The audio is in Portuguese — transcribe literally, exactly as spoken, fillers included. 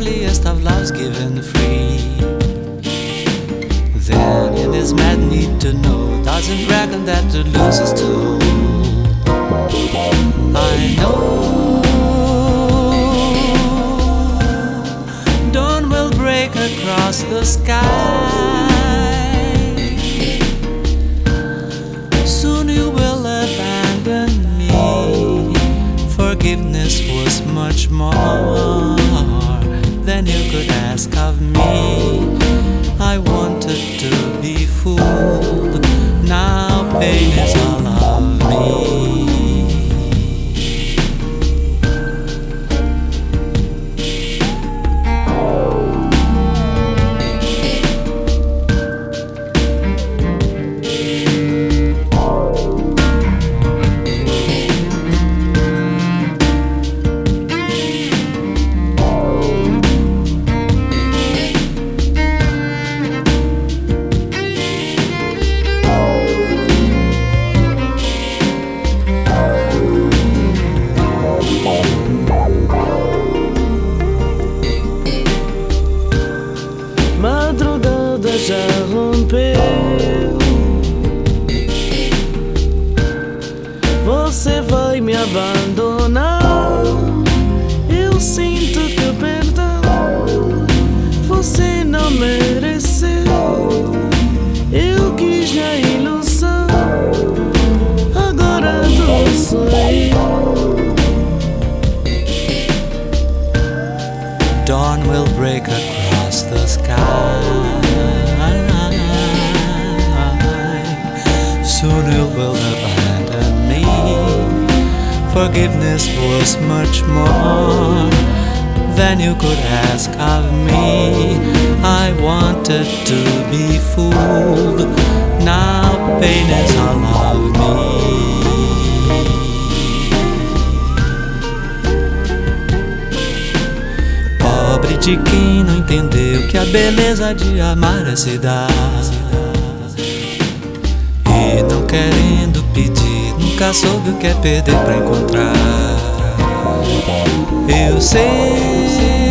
loveliest of loves given free. Then in his mad need to know, doesn't reckon that to lose is too. I know dawn will break across the sky. Soon you will abandon me. Forgiveness was much more than you could ask of me. I wanted to be fooled, now pain is all of me. Madrugada já rompeu. Você vai me abandonar. Eu sinto que o perdão você não mereceu. Eu quis a ilusão, agora tu sou eu. Dawn will break across the sky. Soon you will abandon me. Forgiveness was much more than you could ask of me. I wanted to be fooled, now pain is all of me. Pobre de quem não entendeu que a beleza de amar é se dar. E não querendo pedir, nunca soube o que é perder pra encontrar. Eu sei